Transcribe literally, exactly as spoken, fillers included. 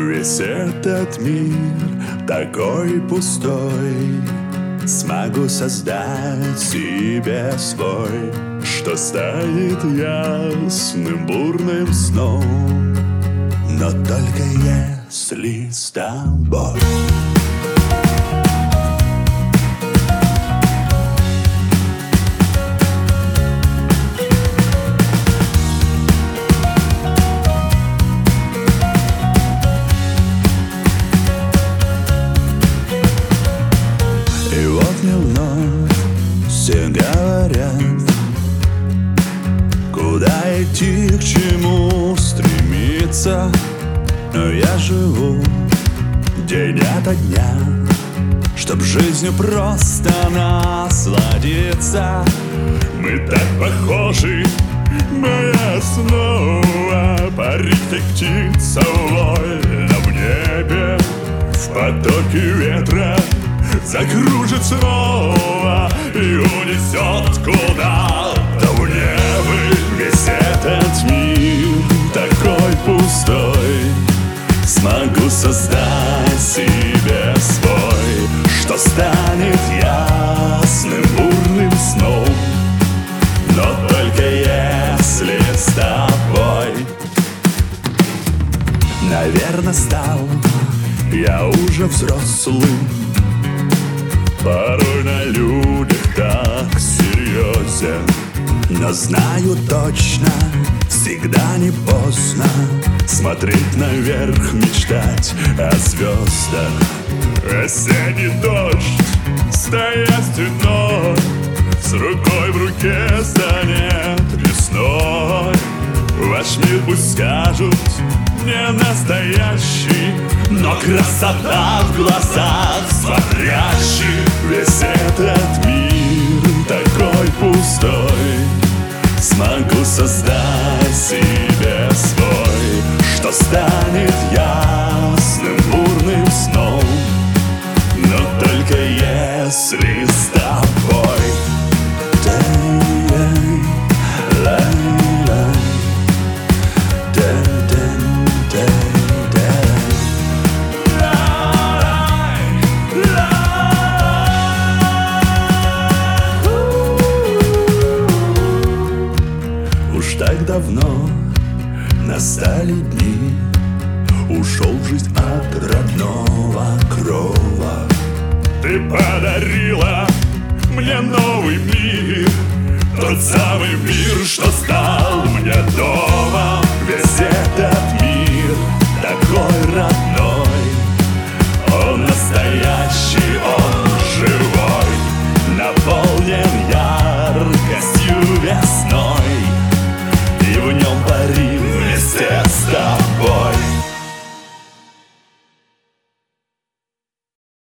Весь этот мир такой пустой, смогу создать себе свой, что станет ясным бурным сном, но только если с тобой. И вот мне вновь все говорят, куда идти, к чему стремиться. Но я живу день ото дня, чтоб жизнью просто насладиться. Мы так похожи, моя основа, парить как птица вольно в небе, в потоке ветра закружит снова и унесет куда-то в небо. Весь этот мир такой пустой, смогу создать себе свой, что станет ясным бурным сном, но только если с тобой. Наверное, стал я уже взрослым, порой на людях так серьезен, но знаю точно, всегда не поздно смотреть наверх, мечтать о звездах. Осенний дождь, стоя стеной, с рукой в руке станет весной. Ваш мир пусть скажут не настоящий, но красота в глазах смотрящих. Весь этот мир такой пустой, смогу создать себе свой, что станет ясным бурным сном, но только если с тобой. Уж так давно настали дни, ушел в жизнь от родного крова. Ты подарила мне новый мир, тот самый мир, что стал мне домом.